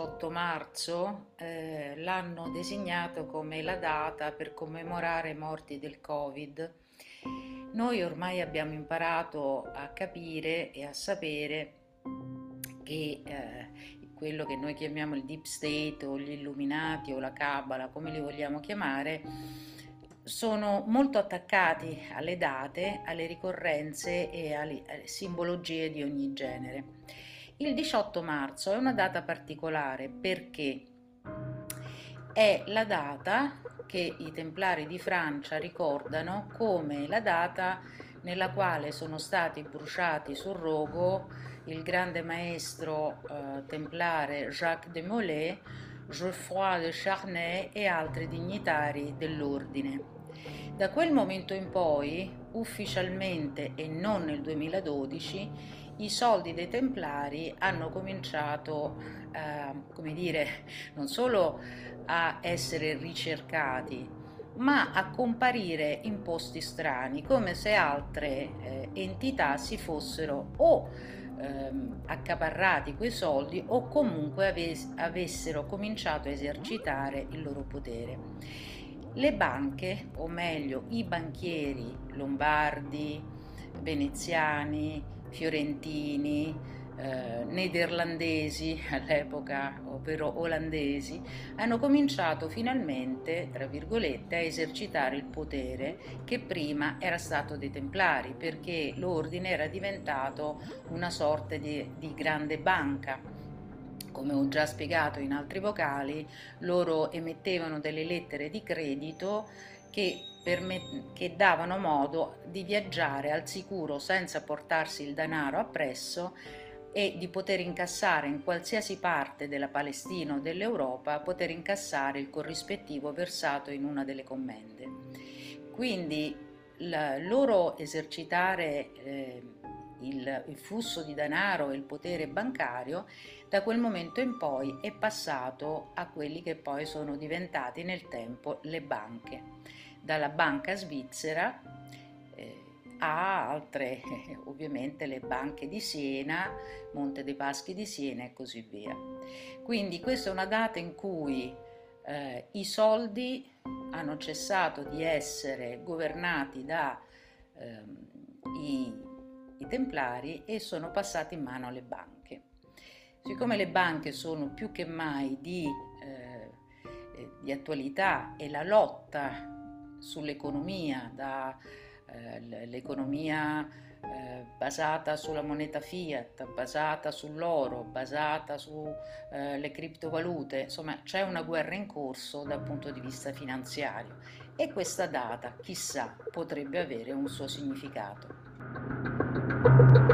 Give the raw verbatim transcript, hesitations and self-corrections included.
diciotto marzo eh, l'hanno designato come la data per commemorare i morti del Covid. Noi ormai abbiamo imparato a capire e a sapere che eh, quello che noi chiamiamo il Deep State o gli Illuminati o la Cabala, come li vogliamo chiamare, sono molto attaccati alle date, alle ricorrenze e alle, alle simbologie di ogni genere. Il diciotto marzo è una data particolare perché è la data che i Templari di Francia ricordano come la data nella quale sono stati bruciati sul rogo il grande maestro eh, templare Jacques de Molay, Geoffroy de Charnay e altri dignitari dell'ordine. Da quel momento in poi, ufficialmente e non nel duemiladodici, i soldi dei Templari hanno cominciato, eh, come dire, non solo a essere ricercati, ma a comparire in posti strani, come se altre eh, entità si fossero o ehm, accaparrati quei soldi o comunque aves- avessero cominciato a esercitare il loro potere. Le banche, o meglio i banchieri lombardi, veneziani, fiorentini, eh, nederlandesi all'epoca, ovvero olandesi, hanno cominciato finalmente, tra virgolette, a esercitare il potere che prima era stato dei Templari, perché l'ordine era diventato una sorta di, di grande banca. Come ho già spiegato in altri vocali, loro emettevano delle lettere di credito che, permet- che davano modo di viaggiare al sicuro senza portarsi il denaro appresso e di poter incassare in qualsiasi parte della Palestina o dell'Europa, poter incassare il corrispettivo versato in una delle commende. Quindi il loro esercitare eh, il, il flusso di denaro e il potere bancario da quel momento in poi è passato a quelli che poi sono diventati nel tempo le banche, dalla banca svizzera eh, a altre, eh, ovviamente le banche di Siena, Monte dei Paschi di Siena e così via. Quindi questa è una data in cui eh, i soldi hanno cessato di essere governati da ehm, i, i Templari e sono passati in mano alle banche. Siccome le banche sono più che mai di, eh, di attualità e la lotta sull'economia, da eh, l'economia eh, basata sulla moneta fiat, basata sull'oro, basata sulle eh, criptovalute, insomma c'è una guerra in corso dal punto di vista finanziario e questa data, chissà, potrebbe avere un suo significato.